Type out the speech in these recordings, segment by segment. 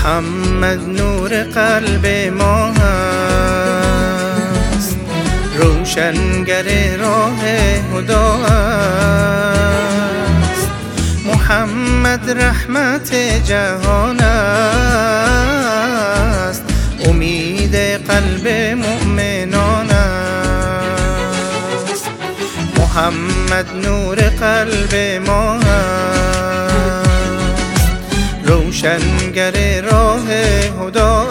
محمد نور قلب ما هست، روشنگر راه هدا است. محمد رحمت جهان است، امید قلب مؤمنان است. محمد نور قلب ما هست، روشنگر راه هدا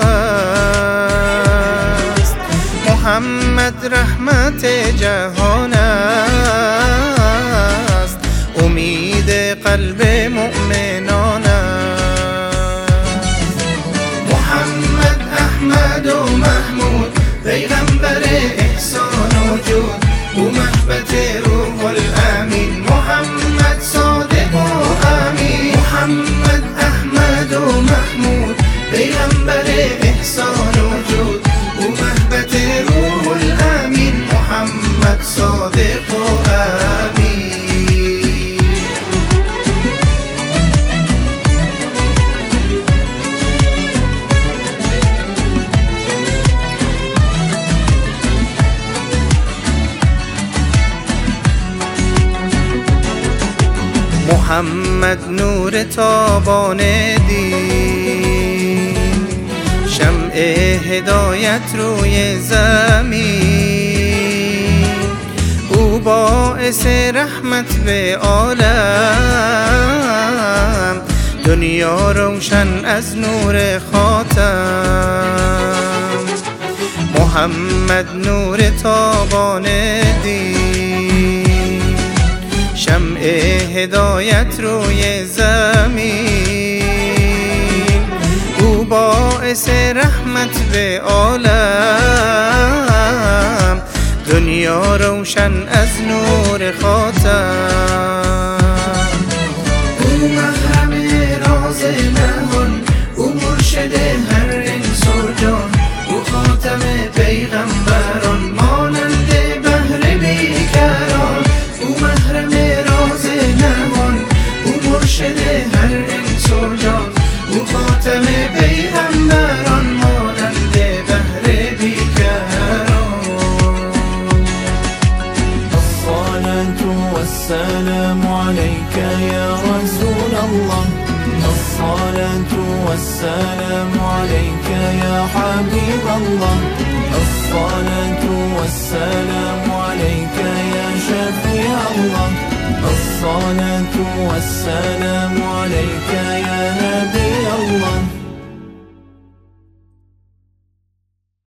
است. محمد رحمت جهان است، امید قلب مؤمنان است. محمد احمد و محمود پیغمبر احسان و جود، او محبت روح الامین محمد صادق و امین. محمد احمد و محمود پیغمبر احسان و جود، او محبت روح الامین محمد صادق و امین. محمد نور تابان دین، شمع هدایت روی زمین. او باعث رحمت به عالم، دنیا روشن از نور خاتم. محمد نور تابان دین، شمع هدایت روی زمین. او باعث رحمت به عالم، دنیا روشن از نور خاتم. او محرم راز نهان، او مرشد هر انس و جان، او خاتم پیغمبران مانند بحر بیکران. او محرم راز نهان، او مرشد هر انس و جان، او خاتم پیغمبران مانند بحر بیکران. الصلاة والسلام عليك يا رسول الله، الصلاة والسلام عليك يا حبيب الله، الصلاة والسلام عليك يا شفيع الله، الصلاة والسلام عليك يا